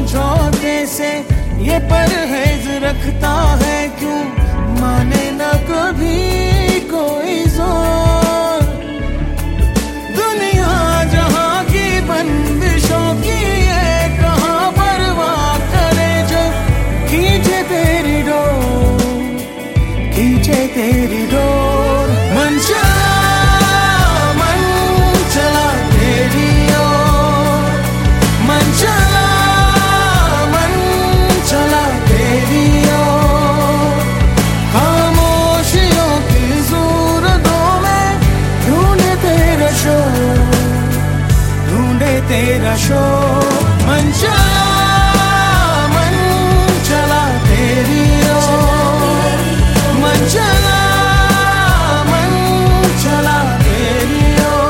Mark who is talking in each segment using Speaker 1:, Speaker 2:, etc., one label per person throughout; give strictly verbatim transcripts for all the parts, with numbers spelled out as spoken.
Speaker 1: समझौते से ये परहेज रखता है, क्यों माने न कभी कोई जोर। दुनिया जहां की बंदिशों की ये कहाँ परवाह करे, जो खींचे तेरी डोर, खींचे तेरी डोर। मन चला मन चला तेरी ओर, मन चला मन चला तेरी ओर। खामोशियों की सूरतों में ढूंढे तेरा शोर, ढूंढे तेरा शोर। मन चला मन चला तेरी ओर, मन चला मन चला तेरी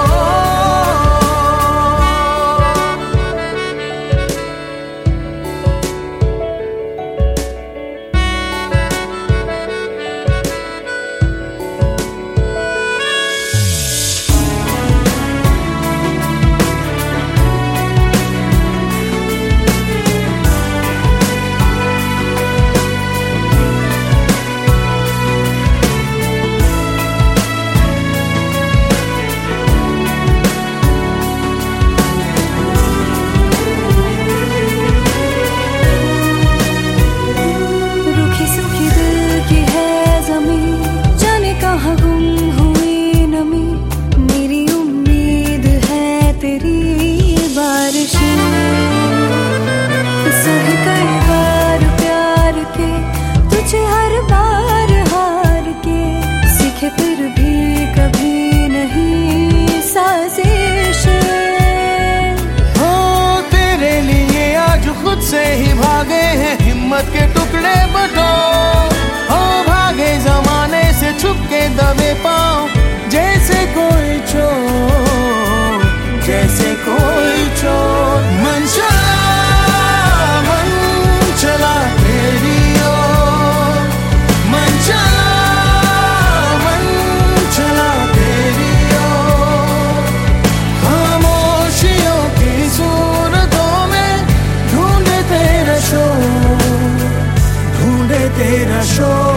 Speaker 1: फिर भी कभी नहीं साजिश हो। तेरे लिए आज खुद से ही भागे हैं हिम्मत के टुकड़े बटोर, हो भागे जमाने से छुप के दबे पाँव, जैसे कोई चोर, जैसे कोई चोर। मन चला मन चला तेरी ओर, मन चला तेरा शोर।